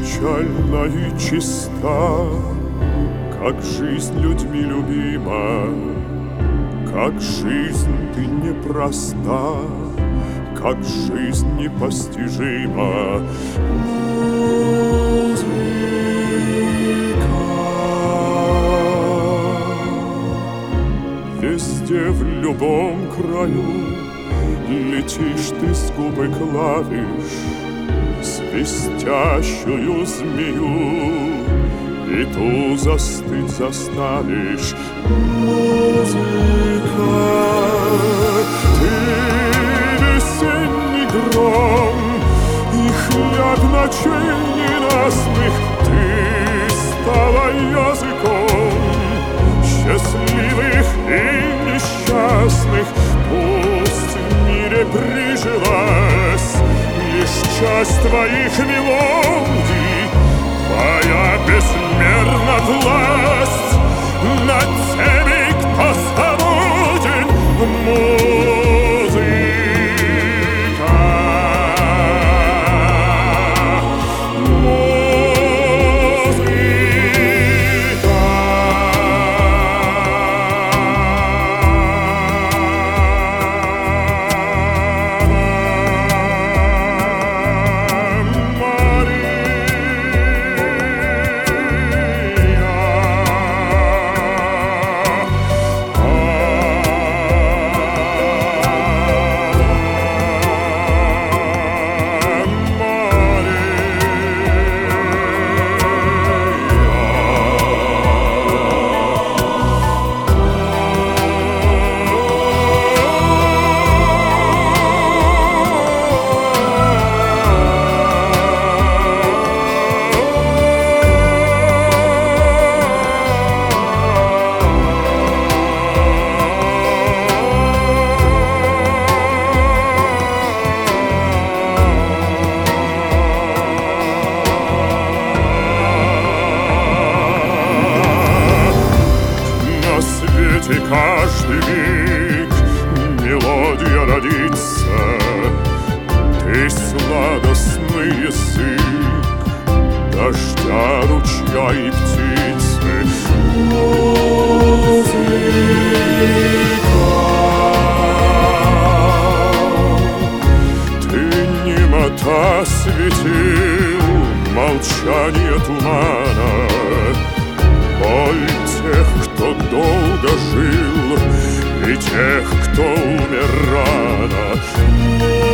печальна и чиста, как жизнь людьми любима, как жизнь ты непроста, как жизнь непостижима. Везде, в любом краю летишь ты с губы клавиш, свистящую змею, и ту застыть заставишь. Музыка, ты весенний гром и хляб ночей ненастных, ты стала языком счастливых и несчастных. Пусть в мире прижилась лишь часть твоих мелодий, твоя безмерна власть над теми, кто свободен. Музыка, каждый миг мелодия родится, ты сладостный язык дождя, ручья и птицы. Музыка, ты немота светил, молчание тумана, боль тех, кто долго жил, и тех, кто умер рано.